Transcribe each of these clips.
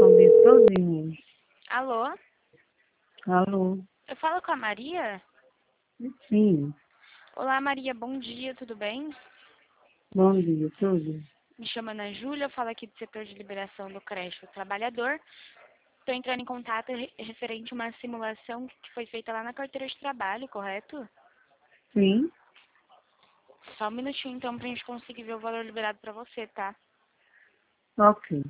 respondi todinho. Alô? Alô? Eu falo com a Maria? Sim. Olá, Maria, bom dia, tudo bem? Bom dia, tudo. Me chamo Ana Júlia, eu falo aqui do setor de liberação do Creche do Trabalhador. Estou entrando em contato referente a uma simulação que foi feita lá na carteira de trabalho, correto? Sim. Só um minutinho, então, pra gente conseguir ver o valor liberado pra você, tá? Ok.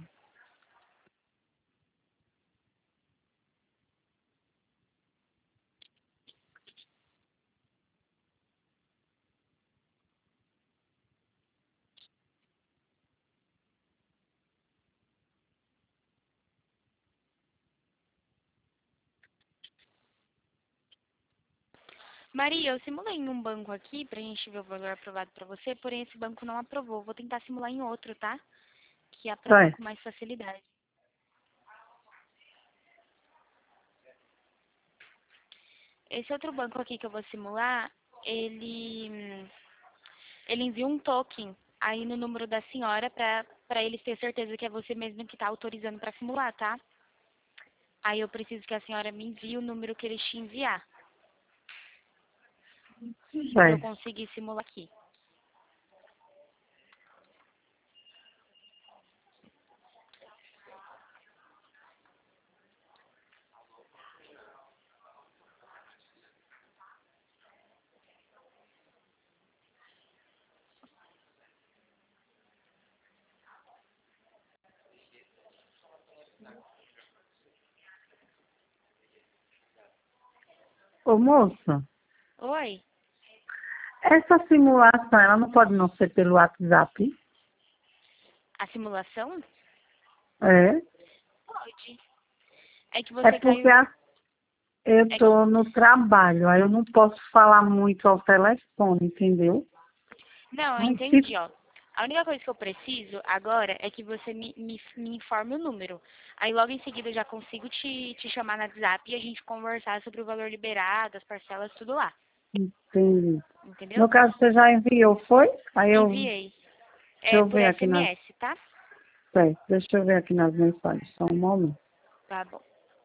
Maria, eu simulei em um banco aqui pra gente ver o valor aprovado pra você, porém esse banco não aprovou. Vou tentar simular em outro, tá? Que aprova Vai. com mais facilidade. Esse outro banco aqui que eu vou simular, ele envia um token aí no número da senhora pra eles ter certeza que é você mesmo que tá autorizando pra simular, tá? Aí eu preciso que a senhora me envie o número que eles te enviar, pra eu Vai. conseguir simular aqui. Ô, moça, Oi? essa simulação, ela não pode não ser pelo WhatsApp? A simulação? É. Pode. É que É você porque caiu. eu É estou no trabalho, aí eu não posso falar muito ao telefone, entendeu? Não, eu Mas entendi, se... ó. A única coisa que eu preciso agora é que você me informe o número. Aí logo em seguida eu já consigo te chamar no WhatsApp e a gente conversar sobre o valor liberado, as parcelas, tudo lá. Entendi. Entendeu? No caso, você já enviou, foi? Aí eu... Enviei. Deixa É eu por ver aqui nas... SMS, tá? Peraí, deixa eu ver aqui nas mensagens, só um momento. Tá bom.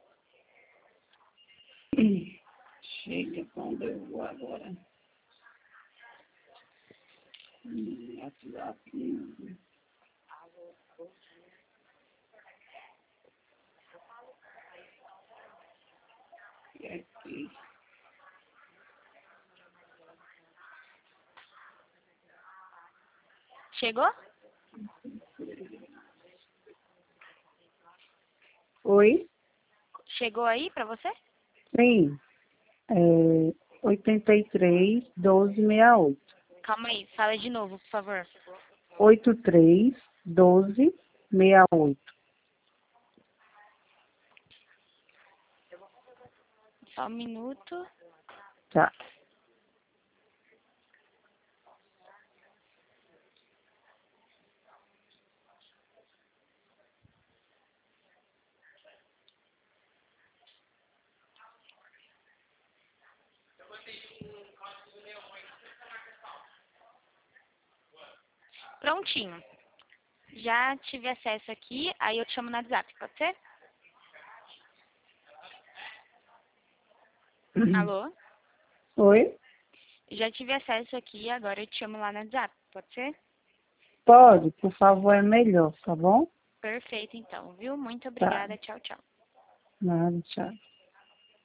Chega, quando eu vou agora. WhatsApp. Aqui. Chegou? Oi? Chegou aí pra você? Sim. É 83 1268. Calma aí, fala de novo, por favor. 83 1268. Só um minuto. Tá. Prontinho. Já tive acesso aqui, aí eu te chamo no WhatsApp, pode ser? Alô? Oi? Já tive acesso aqui, agora eu te chamo lá no WhatsApp, pode ser? Pode, por favor, é melhor, tá bom? Perfeito, então, viu? Muito Tá. obrigada. Tchau, tchau. Nada, tchau.